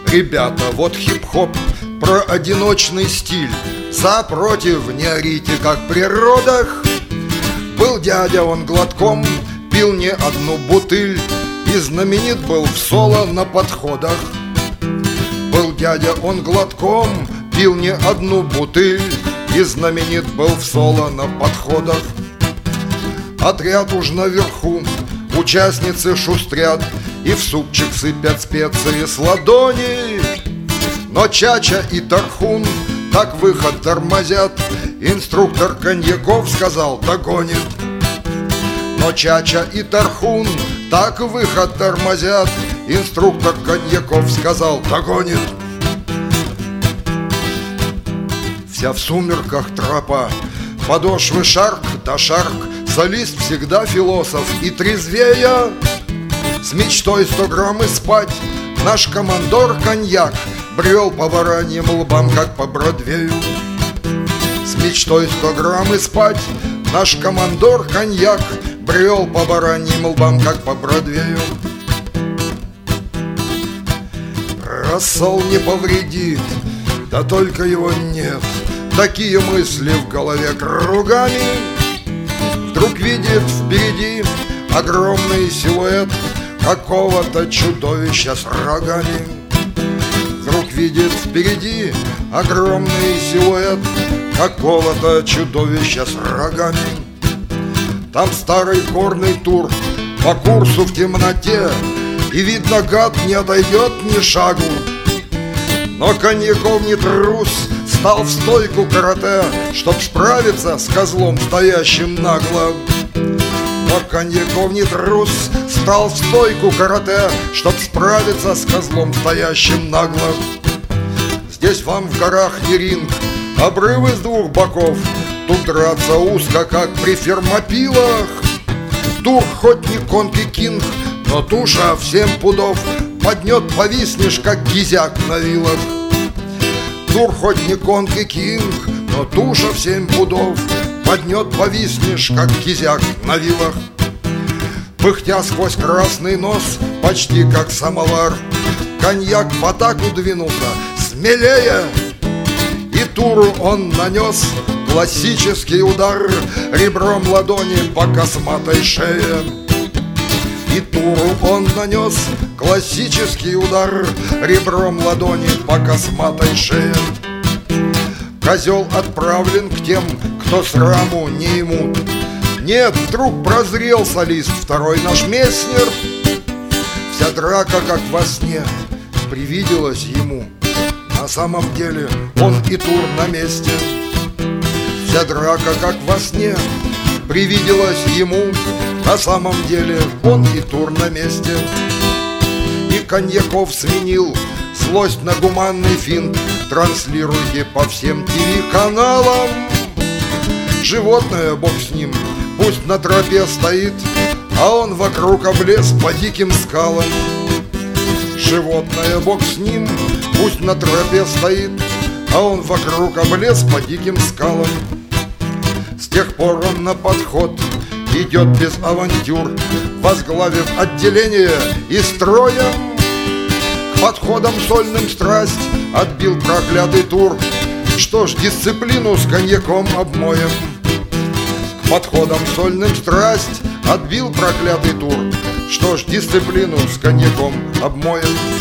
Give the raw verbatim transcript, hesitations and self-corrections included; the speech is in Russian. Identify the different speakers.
Speaker 1: Ребята, вот хип-хоп про одиночный стиль. За, против, не орите, как при родах. Был дядя, он глотком пил не одну бутыль и знаменит был в соло на подходах. Был дядя, он глотком пил не одну бутыль и знаменит был в соло на подходах. Отряд уж наверху, участницы шустрят и в супчик сыпят специи с ладони. Но Чача и Тархун так выход тормозят, инструктор коньяков сказал: догонит. Но Чача и Тархун так выход тормозят, инструктор коньяков сказал: догонит. Вся в сумерках тропа, подошвы шарк да шарк, солист всегда философ и трезвея. С мечтой сто грамм и спать наш командор коньяк брел по бараньим лбам, как по Бродвею. С мечтой сто грамм и спать наш командор коньяк брел по бараньим лбам, как по Бродвею. Рассол не повредит, да только его нет. Такие мысли в голове кругами. Вдруг видит впереди огромный силуэт какого-то чудовища с рогами. Вдруг видит впереди огромный силуэт какого-то чудовища с рогами. Там старый горный тур по курсу в темноте, и видно, гад не отойдет ни шагу. Но Коньяков не трус, стал в стойку карате, чтоб справиться с козлом, стоящим нагло. Но Коньяков не трус, стал в стойку карате, чтоб справиться с козлом, стоящим нагло. Здесь вам в горах не ринг, обрывы с двух боков. Тут драться узко, как при фермопилах. Тур хоть не конки кинг, но туша в семь пудов. Поднет, повиснешь, как кизяк на вилах. Тур хоть не конки кинг, но туша в семь пудов. Поднет, повиснешь, как кизяк на вилах. Пыхтя сквозь красный нос, почти как самовар, коньяк в атаку двинулся смелее. И Туру он нанес классический удар ребром ладони по косматой шее. И Туру он нанес классический удар ребром ладони по косматой шее. Козел отправлен к тем, кто сраму не имут. Нет, вдруг прозрел солист, второй наш Месснер. Вся драка, как во сне, привиделась ему. На самом деле он и Тур на месте. Вся драка, как во сне, привиделась ему. На самом деле он и Тур на месте. И Коньяков сменил злость на гуманный финт. Транслируйте по всем телеканалам. Животное, бог с ним, пусть на тропе стоит, а он вокруг облез по диким скалам. Животное, бог с ним, пусть на тропе стоит, а он вокруг облез по диким скалам. С тех пор он на подход идет без авантюр, возглавив отделение и строем. К подходам сольным страсть отбил проклятый Тур. Что ж, дисциплину с коньяком обмоем. К подходам сольным страсть отбил проклятый Тур. Что ж, дисциплину с коньяком обмоем.